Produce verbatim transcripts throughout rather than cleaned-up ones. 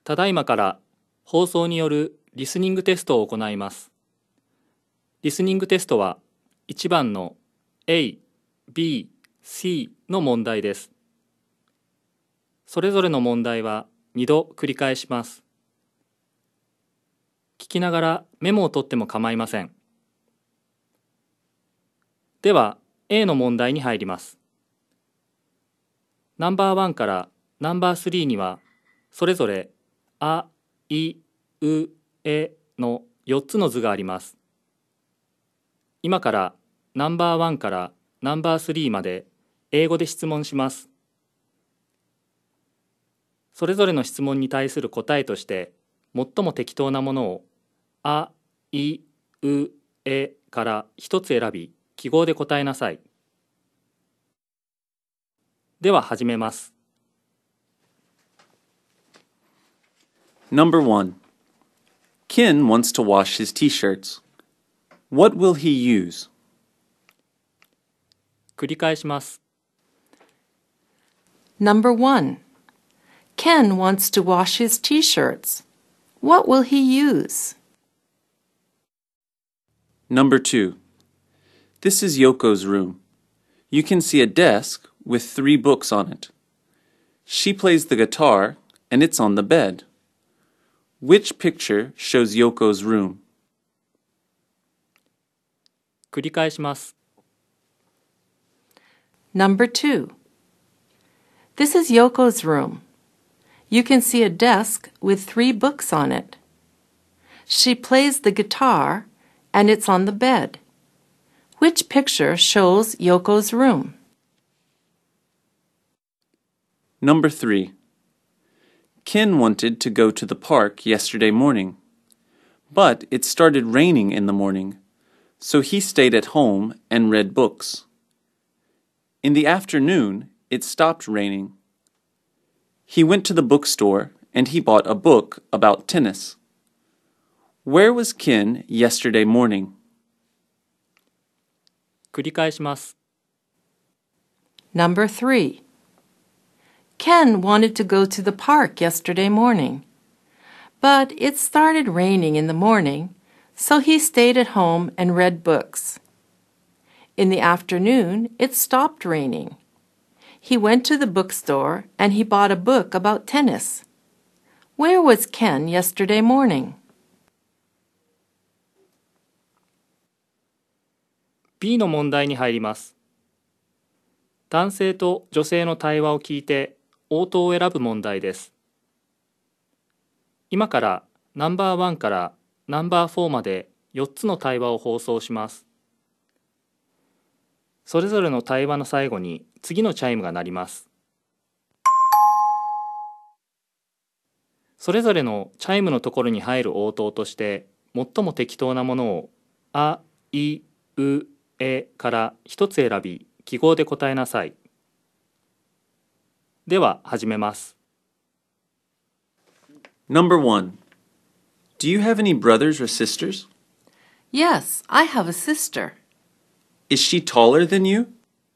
ただいまから放送によるリスニングテストを行います。リスニングテストはいちばんの A、B、C の問題です。それぞれの問題はにど繰り返します。聞きながらメモを取っても構いません。では A の問題に入ります。ナンバーワンからナンバースリーにはそれぞれあ、い、う、えのよっつの図があります。今からナンバーワンからナンバースリーまで英語で質問します。それぞれの質問に対する答えとして最も適当なものをあ、い、う、えから一つ選び記号で答えなさい。では始めます。 Number one. Ken wants to wash his t-shirts. What will he use? 繰り返します。 Number one. Ken wants to wash his t-shirts. What will he use? Number two. This is Yoko's room. You can see a desk with three books on it. She plays the guitar and it's on the bed. Which picture shows Yoko's room? 繰り返します。 Number two. This is Yoko's room. You can see a desk with three books on it. She plays the guitar and it's on the bed. Which picture shows Yoko's room? Number three. Ken wanted to go to the park yesterday morning, but it started raining in the morning, so he stayed at home and read books. In the afternoon, it stopped raining. He went to the bookstore and he bought a book about tennis. Where was Ken yesterday morning? 繰り返します。 Number three. Ken wanted to go to the park yesterday morning, but it started raining in the morning, so he stayed at home and read books. In the afternoon, it stopped raining. He went to the bookstore and he bought a book about tennis. Where was Ken yesterday morning? B の問題に入ります。男性と女性の対話を聞いて応答を選ぶ問題です。今からナンバーワンからナンバーフォーまでよっつの対話を放送します。それぞれの対話の最後に次のチャイムが鳴ります。それぞれのチャイムのところに入る応答として最も適当なものをあ、い、う、えから一つ選び記号で答えなさい。では始めます。 Number one. Do you have any brothers or sisters? Yes, I have a sister. Is she taller than you?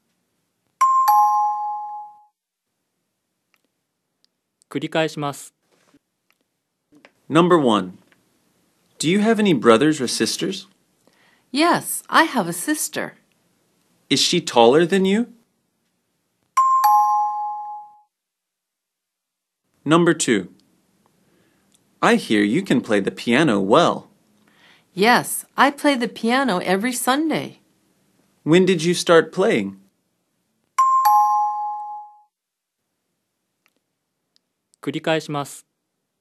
繰り返します。 Number one. Do you have any brothers or sisters? Yes, I have a sister. Is she taller than you? Number two. I hear you can play the piano well. Yes, I play the piano every Sunday. When did you start playing? 繰り返します。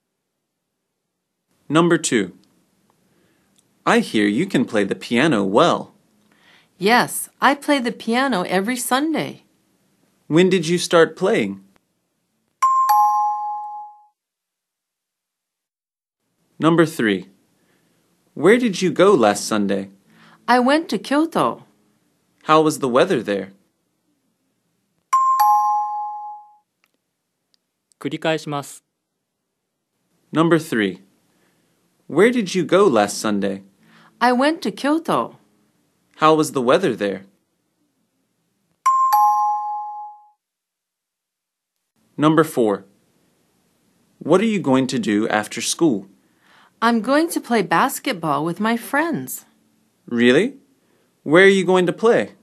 Number two. I hear you can play the piano well. Yes, I play the piano every Sunday. When did you start playing? Number three. Where did you go last Sunday? I went to Kyoto. How was the weather there? 繰り返します。 Number three. Where did you go last Sunday? I went to Kyoto. How was the weather there? Number four. What are you going to do after school? I'm going to play basketball with my friends. Really? Where are you going to play?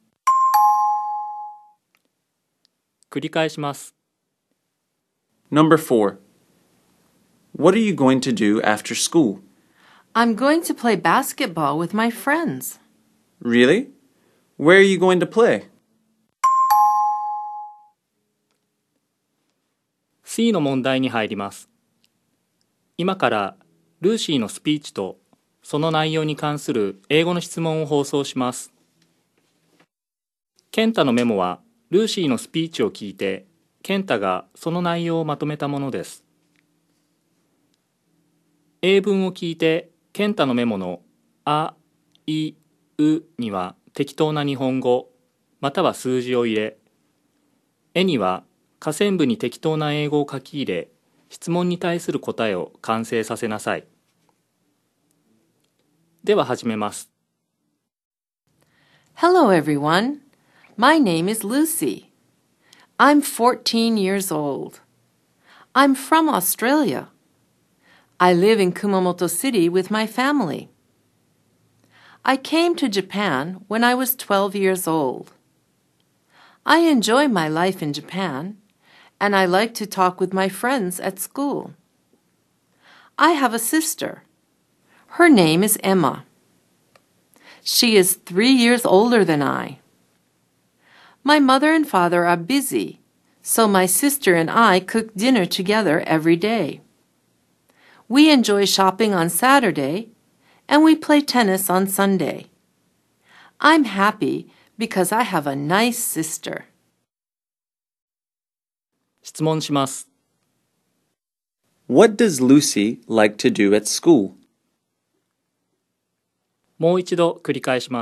繰り返します。 Number four. What are you going to do after school? I'm going to play basketball with my friends. Really? Where are you going to play? C の問題に入ります。今からルーシーのスピーチとその内容に関する英語の質問を放送します。ケンタのメモはルーシーのスピーチを聞いて、ケンタがその内容をまとめたものです。英文を聞いて、ケンタのメモのあ、い、うには適当な日本語、または数字を入れ、えには下線部に適当な英語を書き入れ、質問に対する答えを完成させなさい。では始めます。 Hello, everyone. My name is Lucy. I'm fourteen years old. I'm from Australia. I live in Kumamoto City with my family. I came to Japan when I was twelve years old. I enjoy my life in Japan, and I like to talk with my friends at school. I have a sister. Her name is Emma. She is three years older than I. My mother and father are busy, so my sister and I cook dinner together every day. We enjoy shopping on Saturday, and we play tennis on Sunday. I'm happy because I have a nice sister. 質問します。 What does Lucy like to do at school? もう一度繰り返します。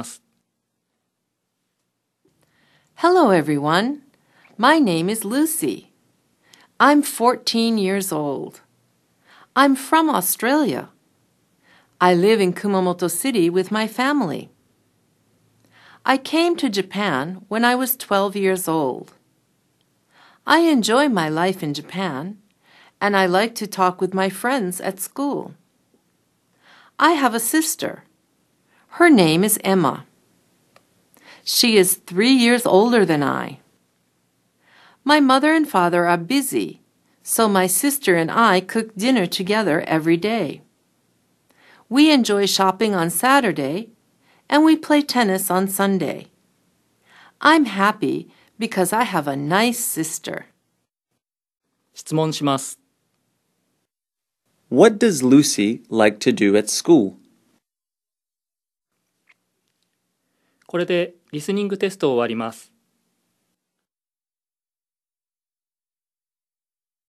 Hello, everyone. My name is Lucy. I'm fourteen years old. I'm from Australia. I live in Kumamoto City with my family. I came to Japan when I was twelve years old. I enjoy my life in Japan, and I like to talk with my friends at school. I have a sister. Her name is Emma. She is three years older than I. My mother and father are busy, so my sister and I cook dinner together every day. We enjoy shopping on Saturday, and we play tennis on Sunday. I'm happy because I have a nice sister. 質問します。 What does Lucy like to do at school? これでリスニングテストを終わります。